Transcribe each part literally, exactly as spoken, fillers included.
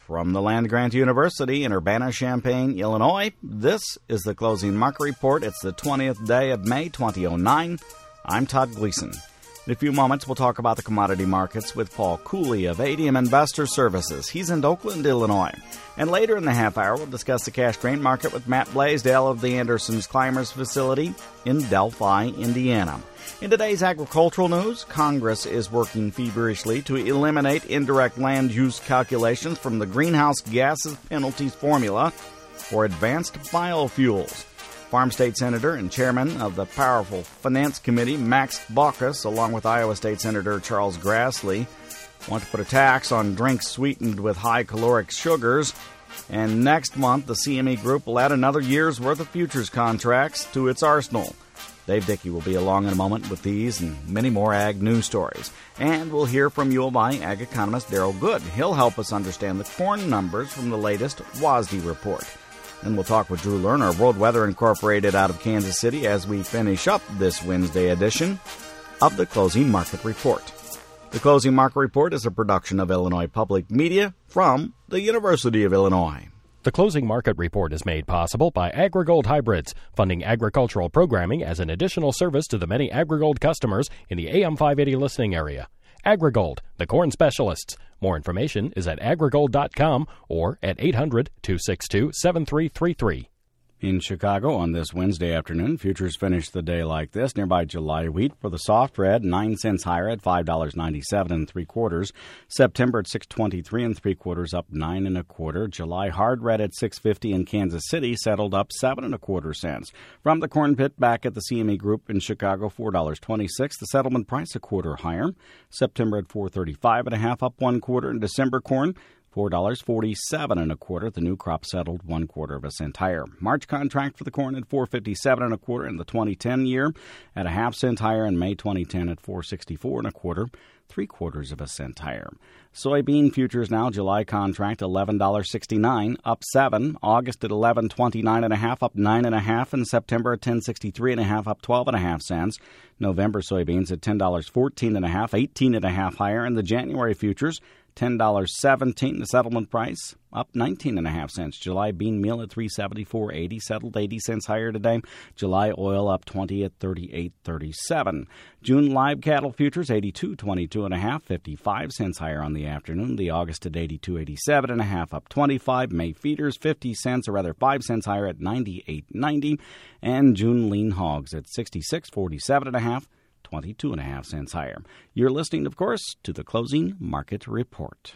From the land-grant university in Urbana-Champaign, Illinois, this is the Closing Market Report. It's the twentieth day of May, twenty oh nine. I'm Todd Gleason. In a few moments, we'll talk about the commodity markets with Paul Cooley of A D M Investor Services. He's in Oakland, Illinois. And later in the half hour, we'll discuss the cash grain market with Matt Blaisdell of the Anderson's Climbers facility in Delphi, Indiana. In today's agricultural news, Congress is working feverishly to eliminate indirect land use calculations from the greenhouse gases penalties formula for advanced biofuels. Farm State Senator and Chairman of the powerful Finance Committee, Max Baucus, along with Iowa State Senator Charles Grassley, want to put a tax on drinks sweetened with high caloric sugars. And next month, the C M E Group will add another year's worth of futures contracts to its arsenal. Dave Dickey will be along in a moment with these and many more ag news stories. And we'll hear from U of I ag economist Darrell Good. He'll help us understand the corn numbers from the latest W A S D report. Then we'll talk with Drew Lerner, World Weather Incorporated out of Kansas City, as we finish up this Wednesday edition of the Closing Market Report. The Closing Market Report is a production of Illinois Public Media from the University of Illinois. The Closing Market Report is made possible by AgriGold Hybrids, funding agricultural programming as an additional service to the many AgriGold customers in the A M five eighty listening area. AgriGold, the corn specialists. More information is at agrigold dot com or at eight hundred, two six two, seven three three three. In Chicago on this Wednesday afternoon, futures finished the day like this. Nearby July wheat for the soft red, nine cents higher at five dollars and ninety-seven cents and three quarters. September at six twenty-three and three quarters, up nine and a quarter. July hard red at six fifty in Kansas City, settled up seven and a quarter cents. From the corn pit back at the C M E Group in Chicago, four dollars and twenty-six cents. The settlement price a quarter higher. September at four thirty-five and a half, up one quarter. And December corn, four dollars and forty-seven cents and a quarter. The new crop settled one quarter of a cent higher. March contract for the corn at four fifty-seven and a quarter in the twenty ten year, at a half cent higher in May twenty ten at four sixty-four and a quarter, three quarters of a cent higher. Soybean futures now, July contract eleven dollars and sixty-nine cents, up seven. August at eleven twenty-nine and a half, up nine and a half, and September at ten sixty-three and a half, up twelve and a half cents. November soybeans at ten dollars and fourteen and a half, eighteen and a half higher, and the January futures ten dollars and seventeen cents, the settlement price up nineteen and a half cents. July bean meal at three seventy-four eighty, settled eighty cents higher today. July oil up twenty at thirty-eight thirty-seven. June live cattle futures eighty-two twenty-two and a half, fifty-five cents higher on the afternoon. The August at eighty-two eighty-seven and a half, up twenty-five. May feeders fifty cents, or rather five cents higher at ninety-eight ninety, and June lean hogs at sixty-six forty-seven and a half, twenty-two and a half cents higher. You're listening, of course, to the Closing Market Report.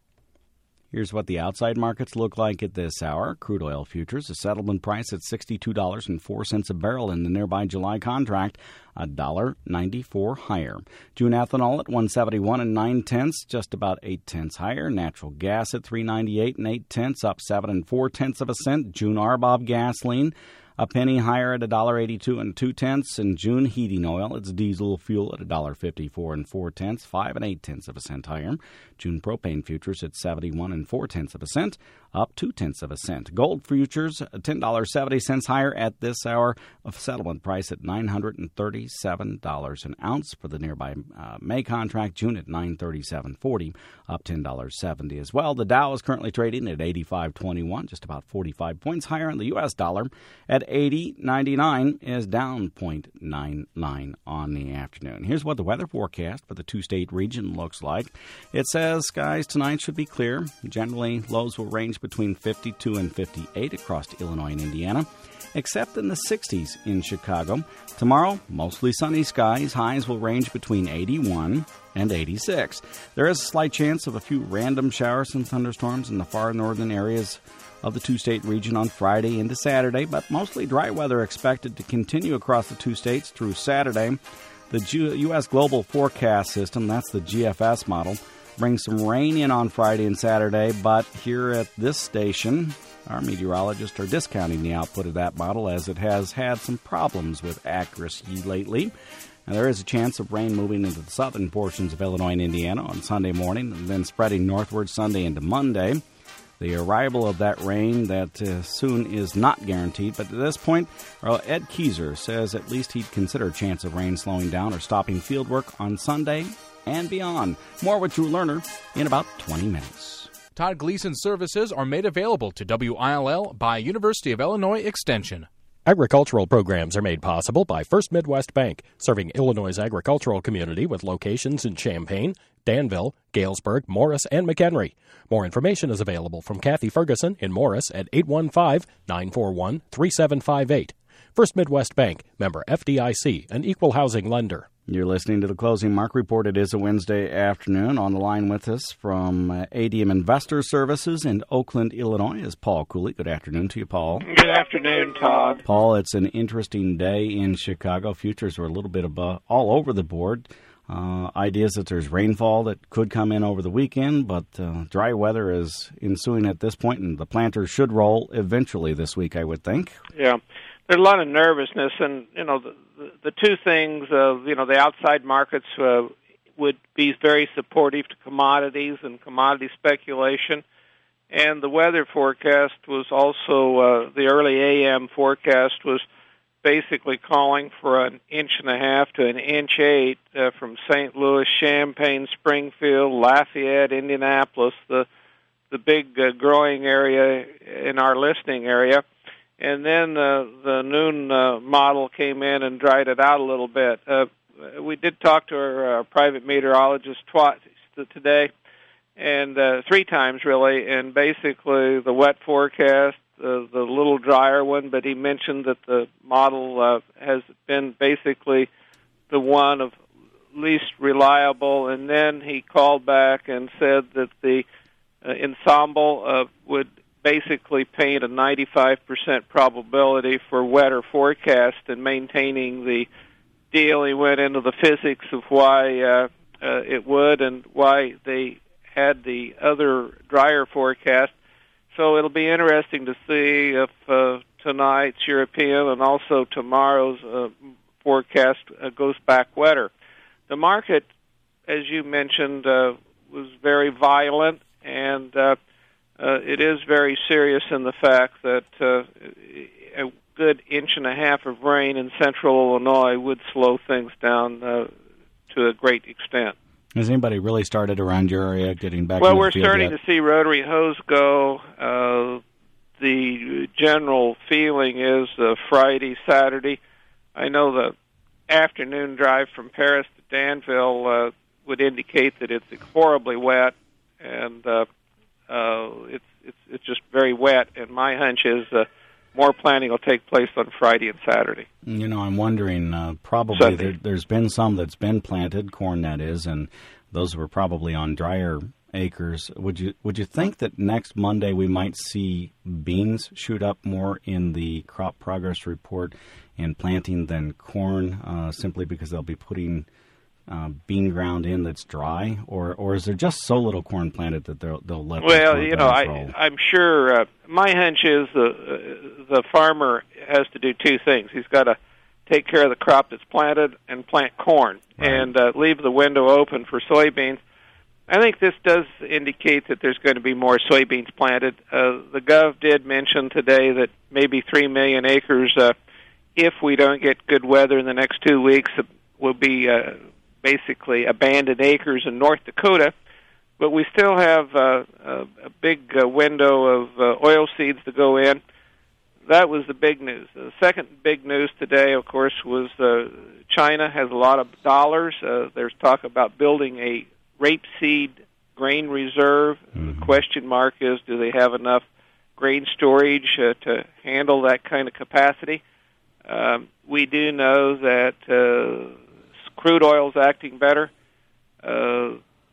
Here's what the outside markets look like at this hour. Crude oil futures, a settlement price at sixty-two dollars and four cents a barrel in the nearby July contract, one dollar and ninety-four cents higher. June ethanol at one seventy-one and nine tenths, just about eight tenths higher. Natural gas at three ninety-eight and eight tenths, up seven and four tenths of a cent. June R B O B gasoline, a penny higher at one dollar and eighty-two and two tenths. And June heating oil, it's diesel fuel at one dollar and fifty-four and four tenths, five and eight tenths of a cent higher. June propane futures at seventy-one and four tenths of a cent, up two tenths of a cent. Gold futures ten dollars and seventy cents higher at this hour, of settlement price at nine hundred thirty-seven dollars an ounce. For the nearby uh, May contract, June at nine thirty-seven forty, up ten dollars and seventy cents as well. The Dow is currently trading at eighty-five twenty-one, just about forty-five points higher, and the U S dollar at eighty ninety-nine is down zero point nine nine on the afternoon. Here's what the weather forecast for the two-state region looks like. It says skies tonight should be clear. Generally, lows will range between fifty-two and fifty-eight across Illinois and Indiana, except in the sixties in Chicago. Tomorrow, mostly sunny skies. Highs will range between eighty-one and eighty-six. There is a slight chance of a few random showers and thunderstorms in the far northern areas of the two-state region on Friday into Saturday, but mostly dry weather expected to continue across the two states through Saturday. The U S Global Forecast System, that's the G F S model, brings some rain in on Friday and Saturday, but here at this station, our meteorologists are discounting the output of that model as it has had some problems with accuracy lately. And there is a chance of rain moving into the southern portions of Illinois and Indiana on Sunday morning and then spreading northward Sunday into Monday. The arrival of that rain that uh, soon is not guaranteed, but at this point, well, Ed Keyser says at least he'd consider a chance of rain slowing down or stopping field work on Sunday and beyond. More with Drew Lerner in about twenty minutes. Todd Gleason services are made available to W I L L by University of Illinois Extension. Agricultural programs are made possible by First Midwest Bank, serving Illinois' agricultural community with locations in Champaign, Danville, Galesburg, Morris, and McHenry. More information is available from Kathy Ferguson in Morris at eight one five, nine four one, three seven five eight. First Midwest Bank, member F D I C, an equal housing lender. You're listening to the Closing Mark Report. It is a Wednesday afternoon. On the line with us from uh, A D M Investor Services in Oakland, Illinois is Paul Cooley. Good afternoon to you, Paul. Good afternoon, Todd. Paul, it's an interesting day in Chicago. Futures are a little bit above, all over the board. Uh, ideas that there's rainfall that could come in over the weekend, but uh, dry weather is ensuing at this point, and the planters should roll eventually this week, I would think. Yeah. There's a lot of nervousness, and, you know, the, the, the two things of, you know, the outside markets uh, would be very supportive to commodities and commodity speculation, and the weather forecast was also, uh, the early A M forecast was basically calling for an inch and a half to an inch eight uh, from Saint Louis, Champaign, Springfield, Lafayette, Indianapolis, the, the big uh, growing area in our listing area. And then uh, the noon uh, model came in and dried it out a little bit. Uh, we did talk to our uh, private meteorologist twice today, and uh, three times really, and basically the wet forecast, uh, the little drier one, but he mentioned that the model uh, has been basically the one of least reliable, and then he called back and said that the uh, ensemble uh, would basically paint a ninety-five percent probability for wetter forecast and maintaining the deal. He went into the physics of why uh, uh, it would and why they had the other drier forecast. So it'll be interesting to see if uh, tonight's European and also tomorrow's uh, forecast uh, goes back wetter. The market, as you mentioned, uh, was very violent, and uh, Uh, it is very serious in the fact that uh, a good inch and a half of rain in central Illinois would slow things down uh, to a great extent. Has anybody really started around your area getting back well, in the we're field starting yet? to see rotary hose go. Uh, the general feeling is uh, Friday, Saturday. I know the afternoon drive from Paris to Danville uh, would indicate that it's horribly wet, and uh, Uh, it's it's it's just very wet, and my hunch is uh, more planting will take place on Friday and Saturday. You know, I'm wondering, uh, probably there, there's been some that's been planted, corn that is, and those were probably on drier acres. Would you would you think that next Monday we might see beans shoot up more in the crop progress report and planting than corn, uh, simply because they'll be putting Uh, bean ground in that's dry, or or is there just so little corn planted that they'll they'll let? Well, you know, I, I'm sure. Uh, my hunch is the uh, the farmer has to do two things. He's got to take care of the crop that's planted and plant corn, right, and uh, leave the window open for soybeans. I think this does indicate that there's going to be more soybeans planted. Uh, the Gov did mention today that maybe three million acres, uh, if we don't get good weather in the next two weeks, uh, will be Uh, basically abandoned acres in North Dakota, but we still have uh, a, a big uh, window of uh, oil seeds to go in. That was the big news. The second big news today, of course, was uh, China has a lot of dollars. Uh, there's talk about building a rapeseed grain reserve. Mm-hmm. The question mark is, do they have enough grain storage uh, to handle that kind of capacity? Um, we do know that uh, crude oil is acting better. Uh,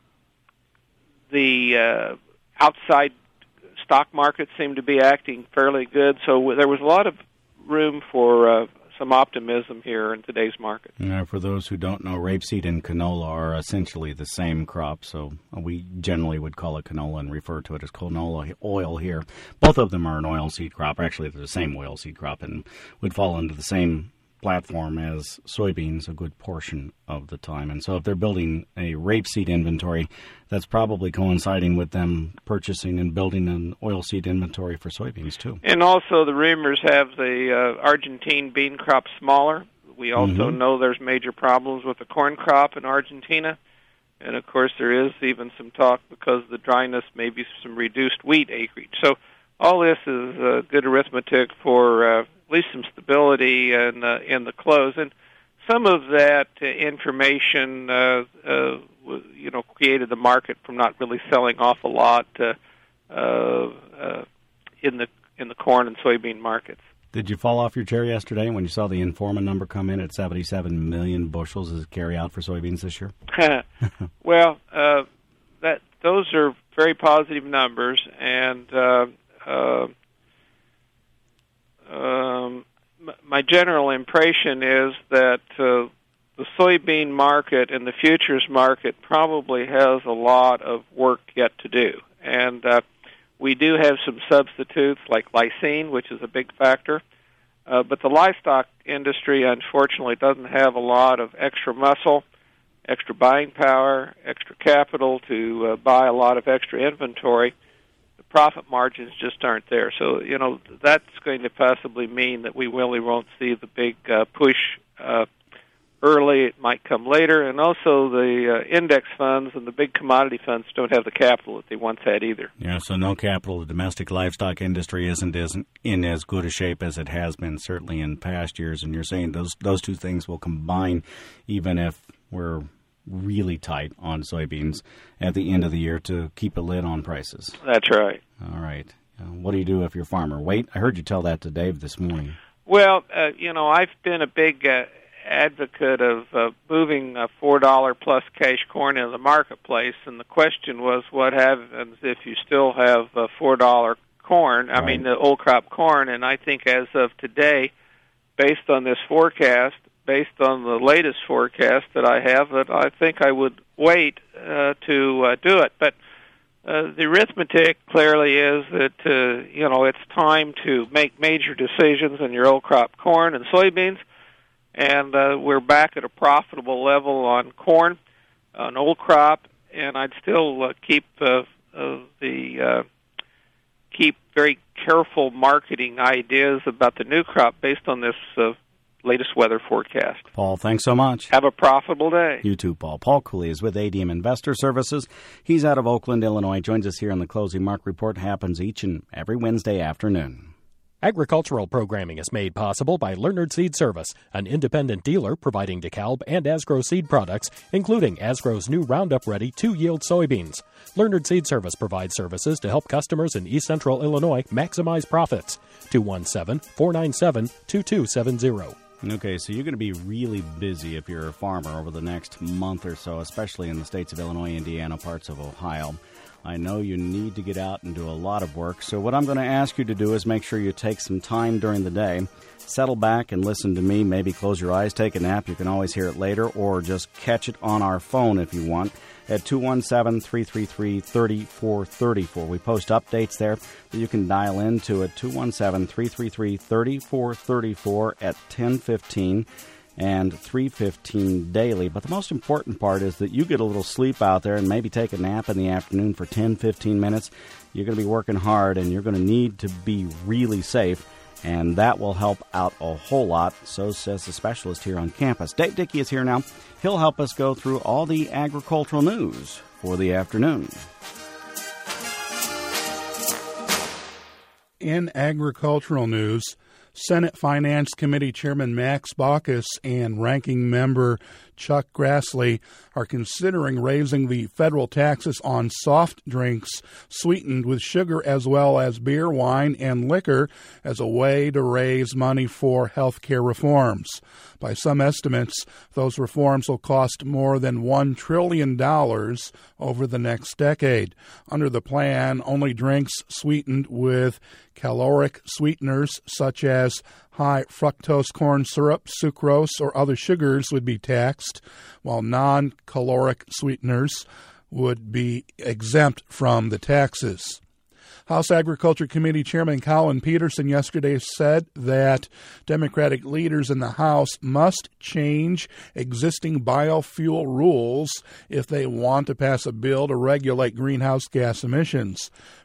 the uh, outside stock markets seem to be acting fairly good. So there was a lot of room for uh, some optimism here in today's market. Now, for those who don't know, rapeseed and canola are essentially the same crop, so we generally would call it canola and refer to it as canola oil here. Both of them are an oilseed crop. Actually, they're the same oilseed crop and would fall into the same platform as soybeans a good portion of the time. And so if they're building a rapeseed inventory, that's probably coinciding with them purchasing and building an oilseed inventory for soybeans too. And also the rumors have the uh, Argentine bean crop smaller. We also mm-hmm. know there's major problems with the corn crop in Argentina. And, of course, there is even some talk because of the dryness, maybe some reduced wheat acreage. So all this is uh, good arithmetic for uh, at least some stability in, uh, in the close. And some of that uh, information, uh, uh, you know, created the market from not really selling off a lot uh, uh, uh, in the in the corn and soybean markets. Did you fall off your chair yesterday when you saw the Informa number come in at seventy-seven million bushels as carry out for soybeans this year? Well, uh, that those are very positive numbers, and uh, uh, um, my general impression is that uh, the soybean market and the futures market probably has a lot of work yet to do. And uh, we do have some substitutes like lysine, which is a big factor. Uh, but the livestock industry, unfortunately, doesn't have a lot of extra muscle, extra buying power, extra capital to uh, buy a lot of extra inventory. The profit margins just aren't there. So, you know, that's going to possibly mean that we really won't see the big uh, push uh, early. It might come later. And also the uh, index funds and the big commodity funds don't have the capital that they once had either. Yeah, so no capital. The domestic livestock industry isn't, isn't in as good a shape as it has been, certainly in past years. And you're saying those those two things will combine even if we're really tight on soybeans at the end of the year to keep a lid on prices. That's right. All right. Uh, what do you do if you're a farmer? Wait, I heard you tell that to Dave this morning. Well, uh, you know, I've been a big uh, advocate of uh, moving uh, four dollars plus cash corn into the marketplace, and the question was what happens if you still have uh, four dollars corn, I right. mean the old crop corn, and I think as of today, based on this forecast, based on the latest forecast that I have, that I think I would wait uh, to uh, do it. But uh, the arithmetic clearly is that, uh, you know, it's time to make major decisions on your old crop corn and soybeans, and uh, we're back at a profitable level on corn, on old crop, and I'd still uh, keep uh, uh, the uh, keep very careful marketing ideas about the new crop based on this uh, latest weather forecast. Paul, thanks so much. Have a profitable day. You too, Paul. Paul Cooley is with A D M Investor Services. He's out of Oakland, Illinois. Joins us here on the Closing Market Report. Happens each and every Wednesday afternoon. Agricultural programming is made possible by Leonard Seed Service, an independent dealer providing DeKalb and Asgrow seed products, including Asgrow's new Roundup-ready two-yield soybeans. Leonard Seed Service provides services to help customers in East Central Illinois maximize profits. two one seven, four nine seven, two two seven zero. Okay, so you're going to be really busy if you're a farmer over the next month or so, especially in the states of Illinois, Indiana, parts of Ohio. I know you need to get out and do a lot of work, so what I'm going to ask you to do is make sure you take some time during the day, settle back and listen to me, maybe close your eyes, take a nap. You can always hear it later, or just catch it on our phone if you want at two one seven, three three three, three four three four. We post updates there that you can dial into at two one seven, three three three, three four three four at ten fifteen and three fifteen daily. But the most important part is that you get a little sleep out there and maybe take a nap in the afternoon for ten, fifteen minutes. You're going to be working hard, and you're going to need to be really safe, and that will help out a whole lot. So says the specialist here on campus. Dave Dickey is here now. He'll help us go through all the agricultural news for the afternoon. In agricultural news, Senate Finance Committee Chairman Max Baucus and Ranking Member Chuck Grassley are considering raising the federal taxes on soft drinks sweetened with sugar, as well as beer, wine, and liquor, as a way to raise money for health care reforms. By some estimates, those reforms will cost more than one trillion dollars over the next decade. Under the plan, only drinks sweetened with caloric sweeteners such as high fructose corn syrup, sucrose, or other sugars would be taxed, while non-caloric sweeteners would be exempt from the taxes. House Agriculture Committee Chairman Colin Peterson yesterday said that Democratic leaders in the House must change existing biofuel rules if they want to pass a bill to regulate greenhouse gas emissions.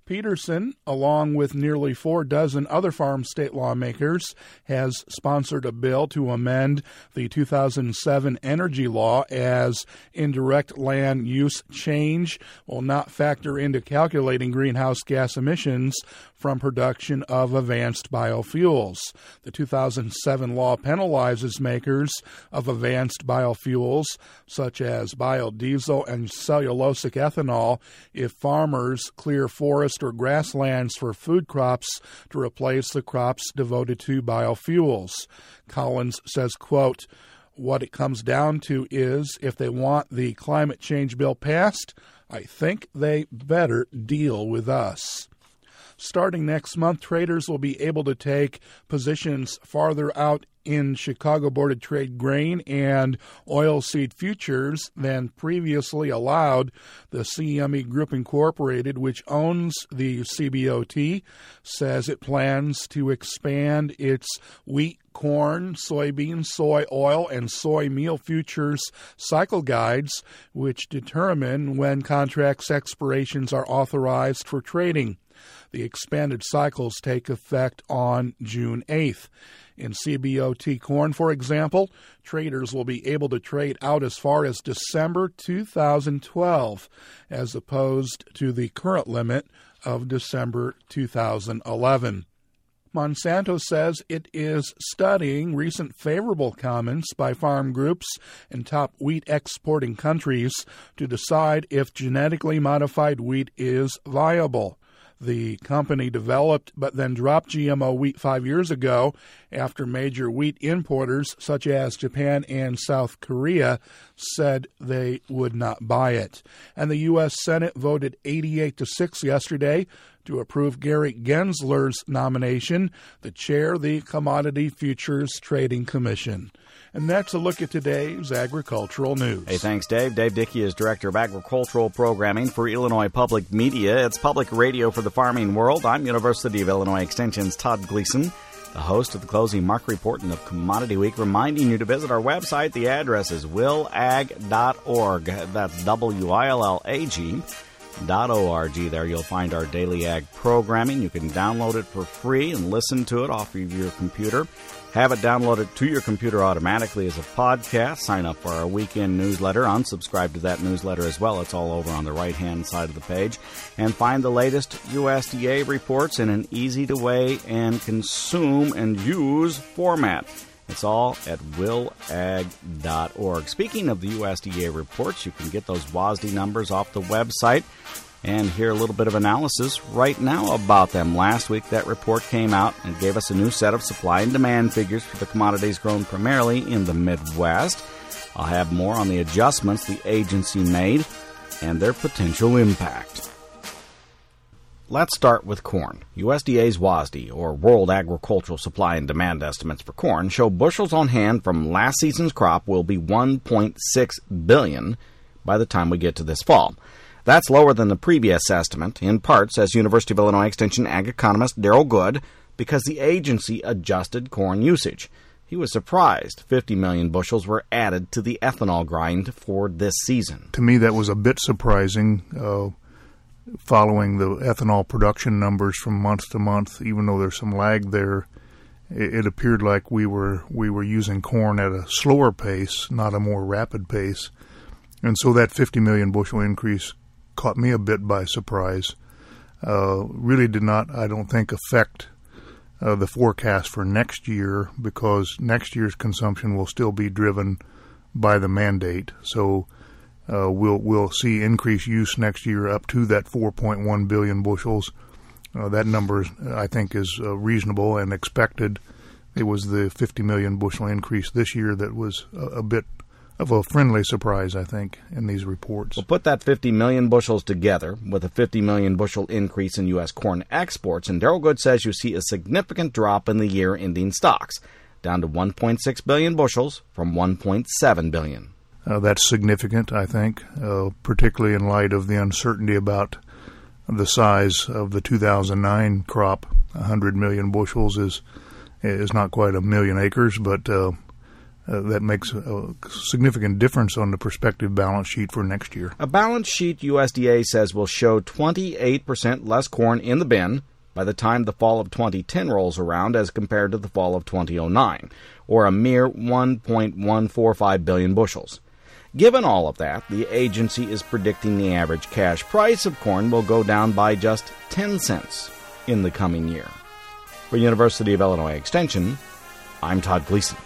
Peterson, along with nearly four dozen other farm state lawmakers, has sponsored a bill to amend the two thousand seven energy law as indirect land use change will not factor into calculating greenhouse gas emissions from production of advanced biofuels. The two thousand seven law penalizes makers of advanced biofuels, such as biodiesel and cellulosic ethanol, if farmers clear forest or grasslands for food crops to replace the crops devoted to biofuels. Collins says, quote, "What it comes down to is if they want the climate change bill passed, I think they better deal with us." Starting next month, traders will be able to take positions farther out in Chicago Board of Trade grain and oilseed futures than previously allowed. The C M E Group Incorporated, which owns the C B O T, says it plans to expand its wheat, corn, soybean, soy oil, and soy meal futures cycle guides, which determine when contracts expirations are authorized for trading. The expanded cycles take effect on June eighth. In C B O T corn, for example, traders will be able to trade out as far as December two thousand twelve, as opposed to the current limit of December two thousand eleven. Monsanto says it is studying recent favorable comments by farm groups in top wheat exporting countries to decide if genetically modified wheat is viable. The company developed but then dropped G M O wheat five years ago after major wheat importers such as Japan and South Korea said they would not buy it. And the U S Senate voted eighty-eight to six yesterday to approve Gary Gensler's nomination to chair the Commodity Futures Trading Commission. And that's a look at today's agricultural news. Hey, thanks, Dave. Dave Dickey is Director of Agricultural Programming for Illinois Public Media. It's public radio for the farming world. I'm University of Illinois Extension's Todd Gleason, the host of the Closing Market Report and of Commodity Week, reminding you to visit our website. The address is will ag dot org. That's W I L L A G dot O R G. There you'll find our daily ag programming. You can download it for free and listen to it off of your computer. Have it downloaded to your computer automatically as a podcast. Sign up for our weekend newsletter. Unsubscribe to that newsletter as well. It's all over on the right-hand side of the page. And find the latest U S D A reports in an easy-to-weigh and consume and use format. It's all at will ag dot org. Speaking of the U S D A reports, you can get those W A S D numbers off the website and hear a little bit of analysis right now about them. Last week, that report came out and gave us a new set of supply and demand figures for the commodities grown primarily in the Midwest. I'll have more on the adjustments the agency made and their potential impact. Let's start with corn. U S D A's W A S D, or World Agricultural Supply and Demand Estimates for corn, show bushels on hand from last season's crop will be one point six billion by the time we get to this fall. That's lower than the previous estimate, in part, says University of Illinois Extension ag economist Darrell Good, because the agency adjusted corn usage. He was surprised fifty million bushels were added to the ethanol grind for this season. To me, that was a bit surprising, uh, following the ethanol production numbers from month to month. Even though there's some lag there, it, it appeared like we were we were using corn at a slower pace, not a more rapid pace. And so that fifty million bushel increase caught me a bit by surprise. Uh, really did not, I don't think, affect uh, the forecast for next year, because next year's consumption will still be driven by the mandate. So uh, we'll we'll see increased use next year up to that four point one billion bushels. Uh, that number, I think, is uh, reasonable and expected. It was the fifty million bushel increase this year that was a, a bit of a friendly surprise, I think, in these reports. We'll put that fifty million bushels together with a fifty million bushel increase in U S corn exports, and Darrell Good says you see a significant drop in the year-ending stocks, down to one point six billion bushels from one point seven billion. Uh, that's significant, I think, uh, particularly in light of the uncertainty about the size of the two thousand nine crop. one hundred million bushels is is not quite a million acres, but uh, uh, that makes a significant difference on the prospective balance sheet for next year. A balance sheet U S D A says will show twenty-eight percent less corn in the bin by the time the fall of twenty ten rolls around as compared to the fall of two thousand nine, or a mere one point one four five billion bushels. Given all of that, the agency is predicting the average cash price of corn will go down by just ten cents in the coming year. For University of Illinois Extension, I'm Todd Gleason.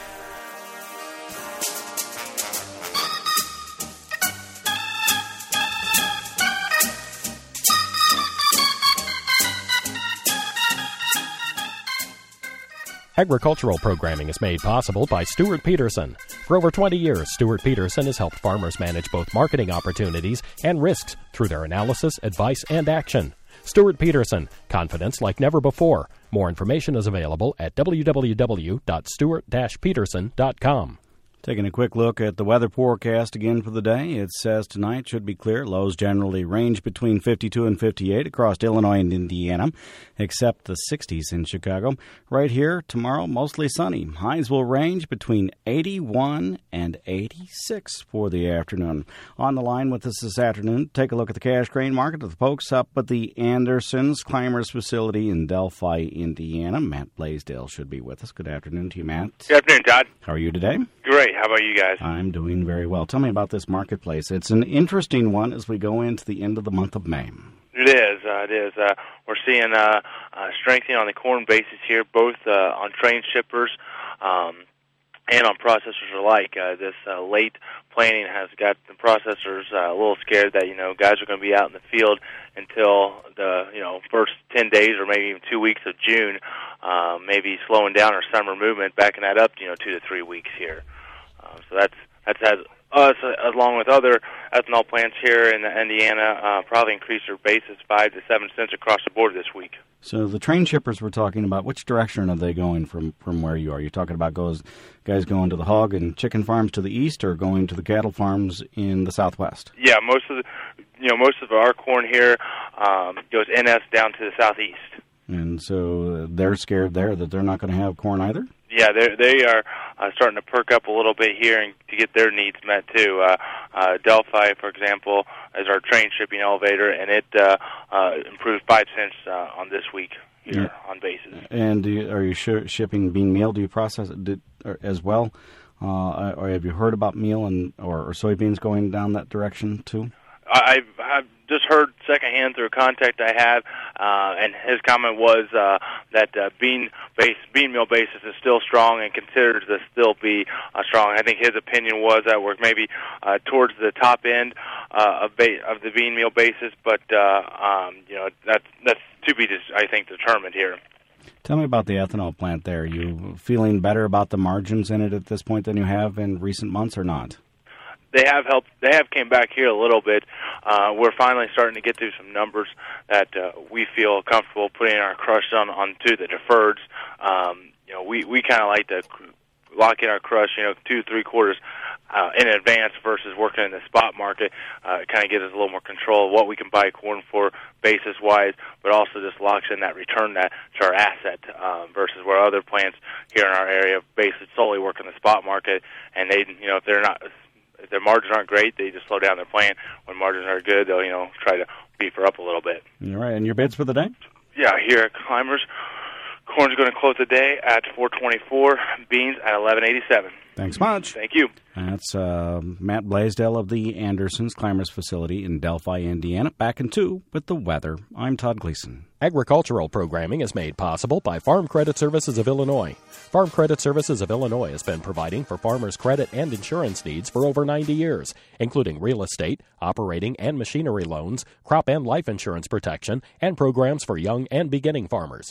Agricultural programming is made possible by Stuart Peterson. For over twenty years, Stuart Peterson has helped farmers manage both marketing opportunities and risks through their analysis, advice, and action. Stuart Peterson, confidence like never before. More information is available at w w w dot stuart dash peterson dot com. Taking a quick look at the weather forecast again for the day, it says tonight should be clear. Lows generally range between fifty-two and fifty-eight across Illinois and Indiana, except the sixties in Chicago. Right here, tomorrow, mostly sunny. Highs will range between eighty-one and eighty-six for the afternoon. On the line with us this afternoon, take a look at the cash grain market of the folks up at the Andersons Climbers facility in Delphi, Indiana. Matt Blaisdell should be with us. Good afternoon to you, Matt. Good afternoon, Todd. How are you today? Great. How about you guys? I'm doing very well. Tell me about this marketplace. It's an interesting one as we go into the end of the month of May. It is. Uh, it is. Uh, we're seeing uh, uh, strengthening on the corn basis here, both uh, on train shippers um, and on processors alike. Uh, this uh, late planting has got the processors uh, a little scared that, you know, guys are going to be out in the field until the, you know, first ten days or maybe even two weeks of June, uh, maybe slowing down our summer movement, backing that up, you know, two to three weeks here. Uh, so that's that's has us, uh, along with other ethanol plants here in Indiana, uh, probably increase their basis five to seven cents across the board this week. So the train shippers we're talking about, which direction are they going from, from where you are? You're talking about goes guys going to the hog and chicken farms to the east, or going to the cattle farms in the southwest? Yeah, most of the, you know, most of our corn here um, goes N S down to the southeast. And so they're scared there that they're not going to have corn either? Yeah, they they are uh, starting to perk up a little bit here and to get their needs met too. Uh, uh, Delphi, for example, is our train shipping elevator, and it uh, uh, improved five cents uh, on this week here yeah. on basis. And do you, are you sh- shipping bean meal? Do you process it did, or, as well, uh, or have you heard about meal and or, or soybeans going down that direction too? I've, I've just heard secondhand through a contact I have, uh, and his comment was uh, that uh, bean base, bean meal basis is still strong and considered to still be uh, strong. I think his opinion was that we're maybe uh, towards the top end uh, of, ba- of the bean meal basis, but uh, um, you know that's that's to be, I think, determined here. Tell me about the ethanol plant there. Are you feeling better about the margins in it at this point than you have in recent months, or not? They have helped. They have came back here a little bit. Uh, we're finally starting to get through some numbers that uh, we feel comfortable putting our crush on onto the deferreds. Um, you know, we we kind of like to lock in our crush, you know, two three quarters uh, in advance versus working in the spot market. Uh, it kind of gives us a little more control of what we can buy corn for basis wise, but also just locks in that return that to our asset um, versus where other plants here in our area basically solely work in the spot market, and they, you know, if they're not. If their margins aren't great, they just slow down their plant. When margins are good, they'll, you know, try to beef her up a little bit. All right, and your bids for the day? Yeah, here at Climbers, corn's going to close the day at four twenty-four, beans at eleven eighty-seven. Thanks much. Thank you. That's uh, Matt Blaisdell of the Andersons Climbers facility in Delphi, Indiana. Back in two with the weather. I'm Todd Gleason. Agricultural programming is made possible by Farm Credit Services of Illinois. Farm Credit Services of Illinois has been providing for farmers' credit and insurance needs for over ninety years, including real estate, operating and machinery loans, crop and life insurance protection, and programs for young and beginning farmers.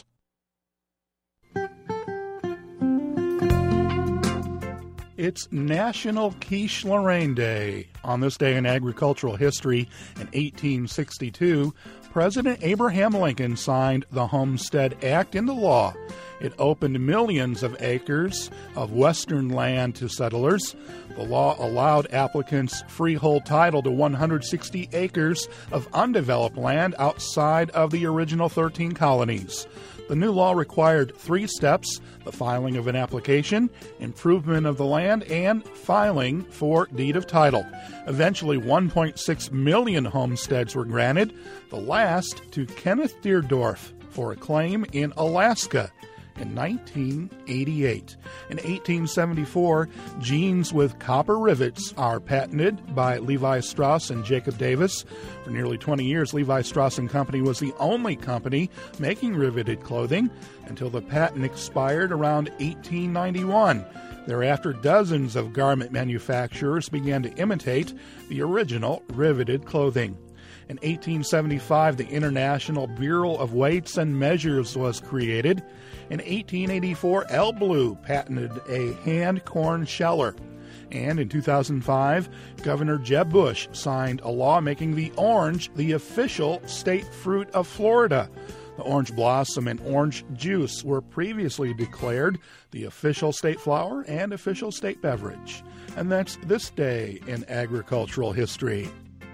It's National Quiche Lorraine Day. On this day in agricultural history, in eighteen sixty-two, President Abraham Lincoln signed the Homestead Act into law. It opened millions of acres of western land to settlers. The law allowed applicants freehold title to one hundred sixty acres of undeveloped land outside of the original thirteen colonies. The new law required three steps: the filing of an application, improvement of the land, and filing for deed of title. Eventually, one point six million homesteads were granted, the last to Kenneth Deerdorf for a claim in Alaska in nineteen eighty-eight. In eighteen seventy-four, jeans with copper rivets are patented by Levi Strauss and Jacob Davis. For nearly twenty years, Levi Strauss and Company was the only company making riveted clothing until the patent expired around eighteen ninety-one. Thereafter, dozens of garment manufacturers began to imitate the original riveted clothing. In eighteen seventy-five, the International Bureau of Weights and Measures was created. In eighteen eighty-four, El Blue patented a hand corn sheller. And in two thousand five, Governor Jeb Bush signed a law making the orange the official state fruit of Florida. The orange blossom and orange juice were previously declared the official state flower and official state beverage. And that's this day in agricultural history.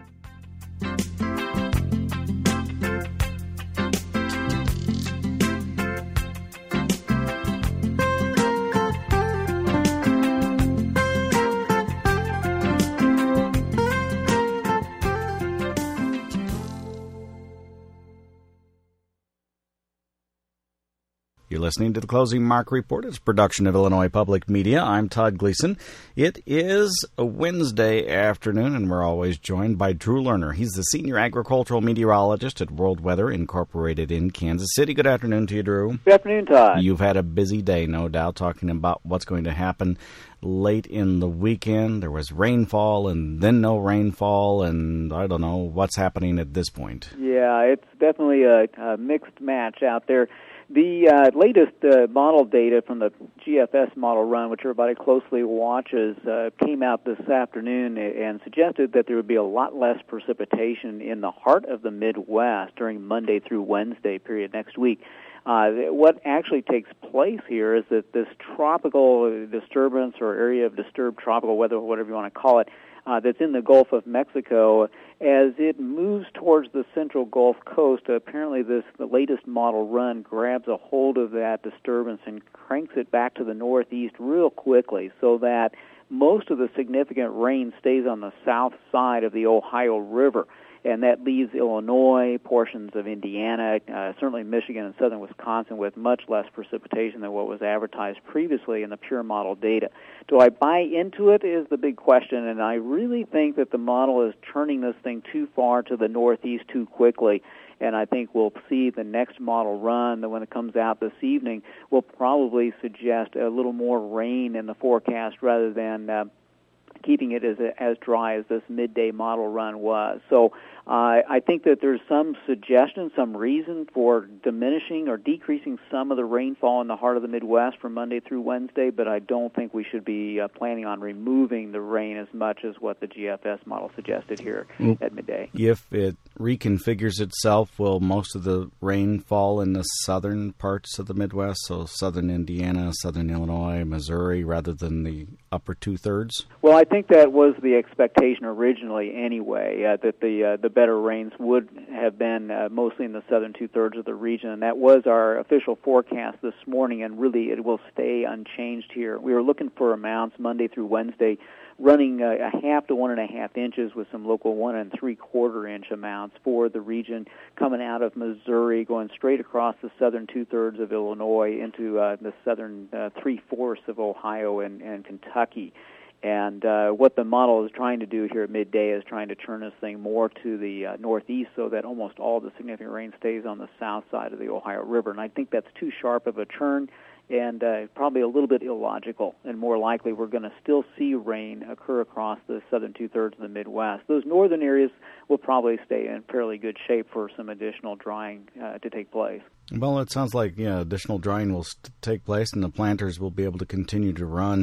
You're listening to the Closing Mark Report. It's a production of Illinois Public Media. I'm Todd Gleason. It is a Wednesday afternoon, and we're always joined by Drew Lerner. He's the senior agricultural meteorologist at World Weather Incorporated in Kansas City. Good afternoon to you, Drew. Good afternoon, Todd. You've had a busy day, no doubt, talking about what's going to happen late in the weekend. There was rainfall and then no rainfall, and I don't know what's happening at this point. Yeah, it's definitely a, a mixed match out there. The uh, latest uh, model data from the G F S model run, which everybody closely watches, uh, came out this afternoon and suggested that there would be a lot less precipitation in the heart of the Midwest during Monday through Wednesday period next week. Uh, what actually takes place here is that this tropical disturbance or area of disturbed tropical weather, whatever you want to call it, uh, that's in the Gulf of Mexico, as it moves towards the central Gulf Coast, apparently this the latest model run grabs a hold of that disturbance and cranks it back to the northeast real quickly so that most of the significant rain stays on the south side of the Ohio River. And that leaves Illinois, portions of Indiana, uh, certainly Michigan and southern Wisconsin with much less precipitation than what was advertised previously in the pure model data. Do I buy into it is the big question, and I really think that the model is turning this thing too far to the northeast too quickly. And I think we'll see the next model run, that when it comes out this evening, will probably suggest a little more rain in the forecast rather than uh, keeping it as as dry as this midday model run was. So uh, I think that there's some suggestion, some reason for diminishing or decreasing some of the rainfall in the heart of the Midwest from Monday through Wednesday, but I don't think we should be uh, planning on removing the rain as much as what the G F S model suggested here mm. at midday. If it reconfigures itself, will most of the rain fall in the southern parts of the Midwest, so southern Indiana, southern Illinois, Missouri, rather than the upper two-thirds? Well, I think that was the expectation originally anyway, uh, that the uh, the better rains would have been uh, mostly in the southern two-thirds of the region, and that was our official forecast this morning, and really it will stay unchanged here. We were looking for amounts Monday through Wednesday running uh, a half to one and a half inches with some local one and three-quarter inch amounts for the region coming out of Missouri, going straight across the southern two-thirds of Illinois into uh, the southern uh, three-fourths of Ohio and, and Kentucky. And uh, what the model is trying to do here at midday is trying to turn this thing more to the uh, northeast so that almost all the significant rain stays on the south side of the Ohio River. And I think that's too sharp of a turn and uh, probably a little bit illogical. And more likely we're going to still see rain occur across the southern two-thirds of the Midwest. Those northern areas will probably stay in fairly good shape for some additional drying uh, to take place. Well, it sounds like yeah, additional drying will st- take place and the planters will be able to continue to run.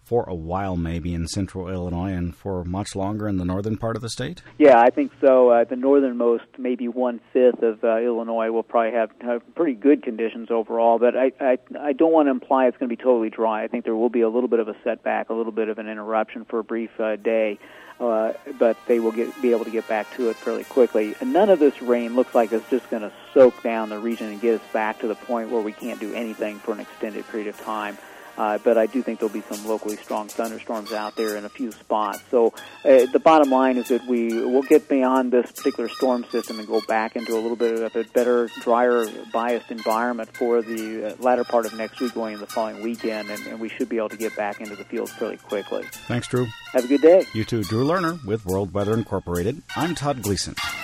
for a while, maybe in central Illinois, and for much longer in the northern part of the state? Yeah, I think so. Uh, the northernmost, maybe one-fifth of uh, Illinois will probably have, have pretty good conditions overall, but I, I, I don't want to imply it's going to be totally dry. I think there will be a little bit of a setback, a little bit of an interruption for a brief uh, day, uh, but they will get, be able to get back to it fairly quickly. And none of this rain looks like it's just going to soak down the region and get us back to the point where we can't do anything for an extended period of time. Uh, but I do think there'll be some locally strong thunderstorms out there in a few spots. So uh, the bottom line is that we will get beyond this particular storm system and go back into a little bit of a better, drier, biased environment for the uh, latter part of next week going into the following weekend, and, and we should be able to get back into the field fairly quickly. Thanks, Drew. Have a good day. You too. Drew Lerner with World Weather Incorporated. I'm Todd Gleason.